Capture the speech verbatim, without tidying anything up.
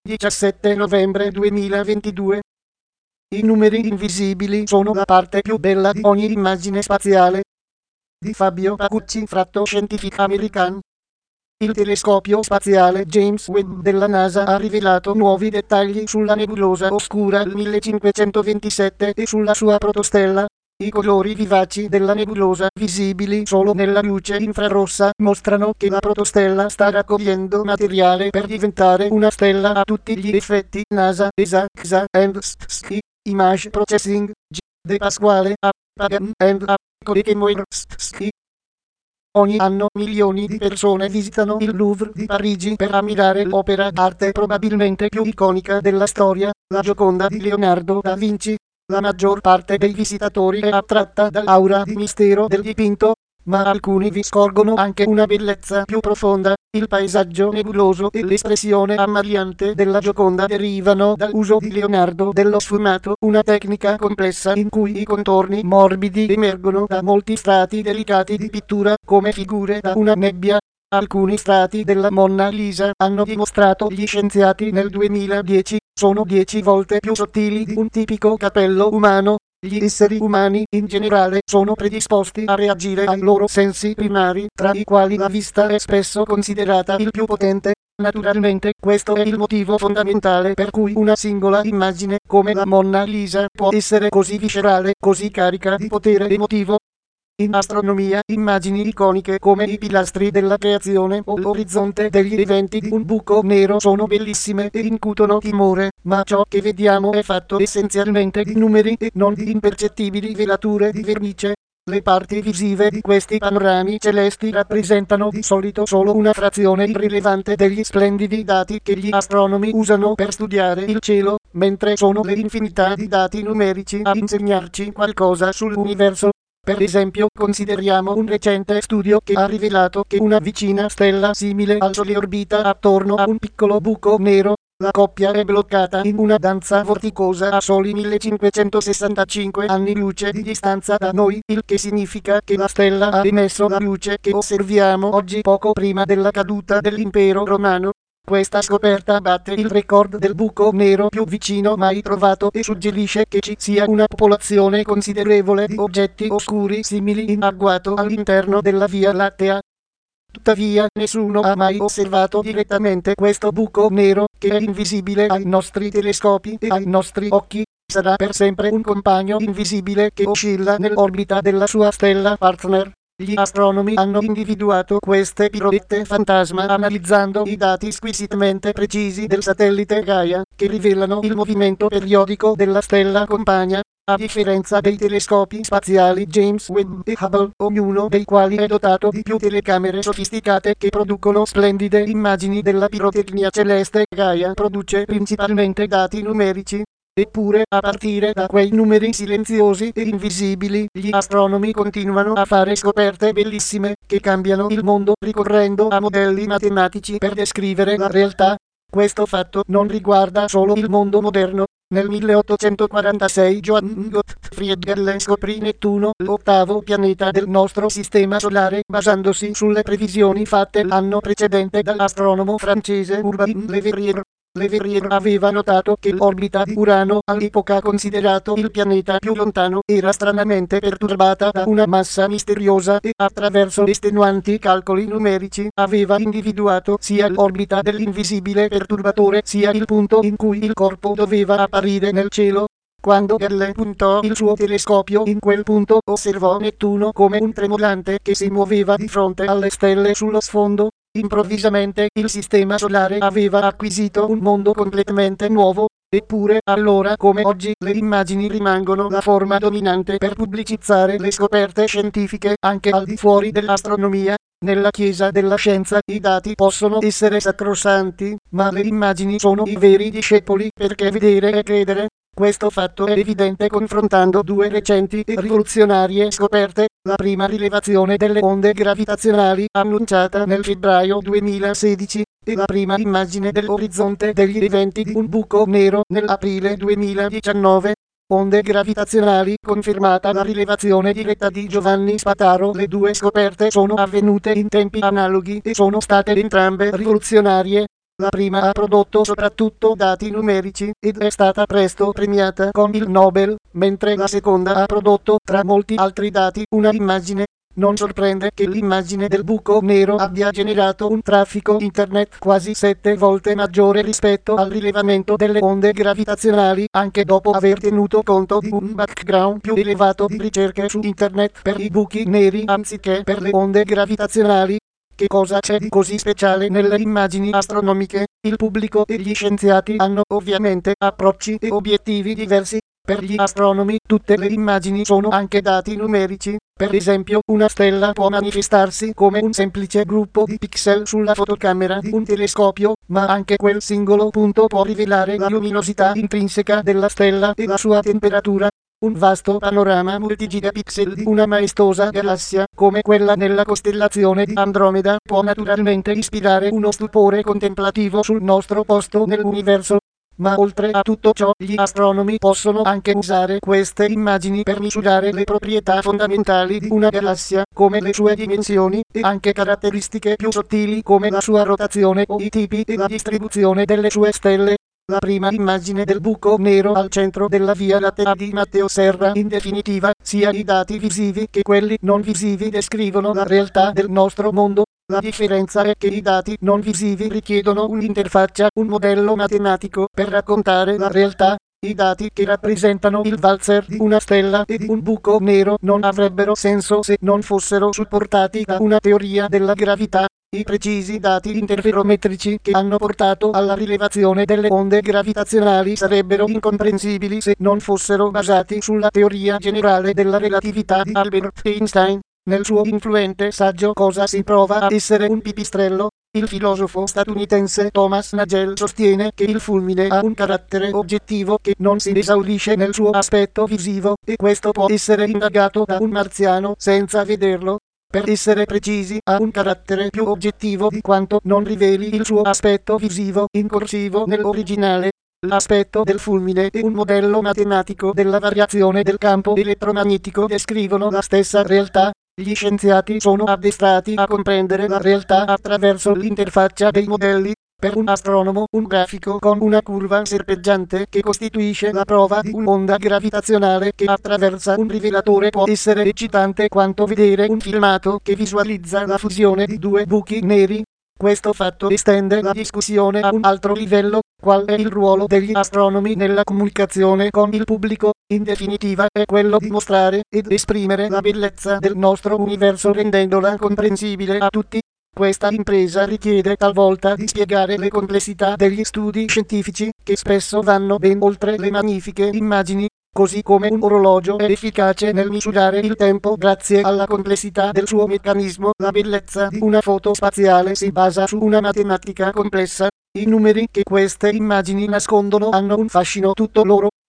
diciassette novembre duemilaventidue. I numeri invisibili sono la parte più bella di ogni immagine spaziale. Di Fabio Pacucci, Fatto Scientific American. Il telescopio spaziale James Webb della NASA ha rivelato nuovi dettagli sulla nebulosa oscura millecinquecentoventisette e sulla sua protostella. I colori vivaci della nebulosa, visibili solo nella luce infrarossa, mostrano che la protostella sta raccogliendo materiale per diventare una stella a tutti gli effetti. NASA, E S A, X A and S P S I, Image Processing, G. De Pasquale, A. Pagan and A. Codechemoir, S P S I. Ogni anno milioni di persone visitano il Louvre di Parigi per ammirare l'opera d'arte probabilmente più iconica della storia, la Gioconda di Leonardo da Vinci. La maggior parte dei visitatori è attratta dall'aura di mistero del dipinto, ma alcuni vi scorgono anche una bellezza più profonda. Il paesaggio nebuloso e l'espressione ammaliante della Gioconda derivano dall'uso di Leonardo dello sfumato, una tecnica complessa in cui i contorni morbidi emergono da molti strati delicati di pittura, come figure da una nebbia. Alcuni strati della Monna Lisa, hanno dimostrato gli scienziati nel duemiladieci, sono dieci volte più sottili di un tipico capello umano. Gli esseri umani, in generale, sono predisposti a reagire ai loro sensi primari, tra i quali la vista è spesso considerata il più potente. Naturalmente, questo è il motivo fondamentale per cui una singola immagine, come la Monna Lisa, può essere così viscerale, così carica di potere emotivo. In astronomia, immagini iconiche come i pilastri della creazione o l'orizzonte degli eventi di un buco nero sono bellissime e incutono timore, ma ciò che vediamo è fatto essenzialmente di numeri e non di impercettibili velature di vernice. Le parti visive di questi panorami celesti rappresentano di solito solo una frazione irrilevante degli splendidi dati che gli astronomi usano per studiare il cielo, mentre sono le infinità di dati numerici a insegnarci qualcosa sull'universo. Per esempio, consideriamo un recente studio che ha rivelato che una vicina stella simile al Sole orbita attorno a un piccolo buco nero. La coppia è bloccata in una danza vorticosa a soli millecinquecentosessantacinque anni luce di distanza da noi, il che significa che la stella ha emesso la luce che osserviamo oggi poco prima della caduta dell'impero romano. Questa scoperta batte il record del buco nero più vicino mai trovato e suggerisce che ci sia una popolazione considerevole di oggetti oscuri simili in agguato all'interno della Via Lattea. Tuttavia, nessuno ha mai osservato direttamente questo buco nero, che è invisibile ai nostri telescopi e ai nostri occhi. Sarà per sempre un compagno invisibile che oscilla nell'orbita della sua stella partner. Gli astronomi hanno individuato queste piroette fantasma analizzando i dati squisitamente precisi del satellite Gaia, che rivelano il movimento periodico della stella compagna. A differenza dei telescopi spaziali James Webb e Hubble, ognuno dei quali è dotato di più telecamere sofisticate che producono splendide immagini della pirotecnia celeste, Gaia produce principalmente dati numerici. Eppure, a partire da quei numeri silenziosi e invisibili, gli astronomi continuano a fare scoperte bellissime, che cambiano il mondo ricorrendo a modelli matematici per descrivere la realtà. Questo fatto non riguarda solo il mondo moderno. Nel milleottocentoquarantasei Johann Gottfried Galle scoprì Nettuno, l'ottavo pianeta del nostro sistema solare, basandosi sulle previsioni fatte l'anno precedente dall'astronomo francese Urbain Le Verrier. Le Verrier aveva notato che l'orbita di Urano, all'epoca considerato il pianeta più lontano, era stranamente perturbata da una massa misteriosa e, attraverso estenuanti calcoli numerici, aveva individuato sia l'orbita dell'invisibile perturbatore sia il punto in cui il corpo doveva apparire nel cielo. Quando Galle puntò il suo telescopio in quel punto, osservò Nettuno come un tremolante che si muoveva di fronte alle stelle sullo sfondo. Improvvisamente il sistema solare aveva acquisito un mondo completamente nuovo. Eppure, allora come oggi, le immagini rimangono la forma dominante per pubblicizzare le scoperte scientifiche anche al di fuori dell'astronomia. Nella Chiesa della scienza i dati possono essere sacrosanti, ma le immagini sono i veri discepoli, perché vedere è credere. Questo fatto è evidente confrontando due recenti e rivoluzionarie scoperte. La prima rilevazione delle onde gravitazionali, annunciata nel febbraio duemilasedici, e la prima immagine dell'orizzonte degli eventi di un buco nero nell'aprile duemiladiciannove. Onde gravitazionali, confermata la rilevazione diretta di Giovanni Spataro. Le due scoperte sono avvenute in tempi analoghi e sono state entrambe rivoluzionarie. La prima ha prodotto soprattutto dati numerici ed è stata presto premiata con il Nobel, mentre la seconda ha prodotto tra molti altri dati una immagine. Non sorprende che l'immagine del buco nero abbia generato un traffico internet quasi sette volte maggiore rispetto al rilevamento delle onde gravitazionali, anche dopo aver tenuto conto di un background più elevato di ricerche su internet per i buchi neri anziché per le onde gravitazionali. Che cosa c'è di così speciale nelle immagini astronomiche? Il pubblico e gli scienziati hanno ovviamente approcci e obiettivi diversi. Per gli astronomi tutte le immagini sono anche dati numerici. Per esempio, una stella può manifestarsi come un semplice gruppo di pixel sulla fotocamera di un telescopio, ma anche quel singolo punto può rivelare la luminosità intrinseca della stella e la sua temperatura. Un vasto panorama multigigapixel di una maestosa galassia, come quella nella costellazione di Andromeda, può naturalmente ispirare uno stupore contemplativo sul nostro posto nell'universo. Ma oltre a tutto ciò, gli astronomi possono anche usare queste immagini per misurare le proprietà fondamentali di una galassia, come le sue dimensioni, e anche caratteristiche più sottili come la sua rotazione o i tipi e la distribuzione delle sue stelle. La prima immagine del buco nero al centro della Via Lattea di Matteo Serra, in definitiva, sia i dati visivi che quelli non visivi descrivono la realtà del nostro mondo. La differenza è che i dati non visivi richiedono un'interfaccia, un modello matematico per raccontare la realtà. I dati che rappresentano il valzer di una stella e di un buco nero non avrebbero senso se non fossero supportati da una teoria della gravità. I precisi dati interferometrici che hanno portato alla rilevazione delle onde gravitazionali sarebbero incomprensibili se non fossero basati sulla teoria generale della relatività di Albert Einstein. Nel suo influente saggio Cosa si prova ad essere un pipistrello? Il filosofo statunitense Thomas Nagel sostiene che il fulmine ha un carattere oggettivo che non si esaurisce nel suo aspetto visivo, e questo può essere indagato da un marziano senza vederlo. Per essere precisi, ha un carattere più oggettivo di quanto non riveli il suo aspetto visivo in corsivo nell'originale. L'aspetto del fulmine e un modello matematico della variazione del campo elettromagnetico descrivono la stessa realtà. Gli scienziati sono addestrati a comprendere la realtà attraverso l'interfaccia dei modelli. Per un astronomo, un grafico con una curva serpeggiante che costituisce la prova di un'onda gravitazionale che attraversa un rivelatore può essere eccitante quanto vedere un filmato che visualizza la fusione di due buchi neri. Questo fatto estende la discussione a un altro livello: qual è il ruolo degli astronomi nella comunicazione con il pubblico? In definitiva, è quello di mostrare ed esprimere la bellezza del nostro universo rendendola comprensibile a tutti. Questa impresa richiede talvolta di spiegare le complessità degli studi scientifici, che spesso vanno ben oltre le magnifiche immagini. Così come un orologio è efficace nel misurare il tempo grazie alla complessità del suo meccanismo, la bellezza di una foto spaziale si basa su una matematica complessa. I numeri che queste immagini nascondono hanno un fascino tutto loro.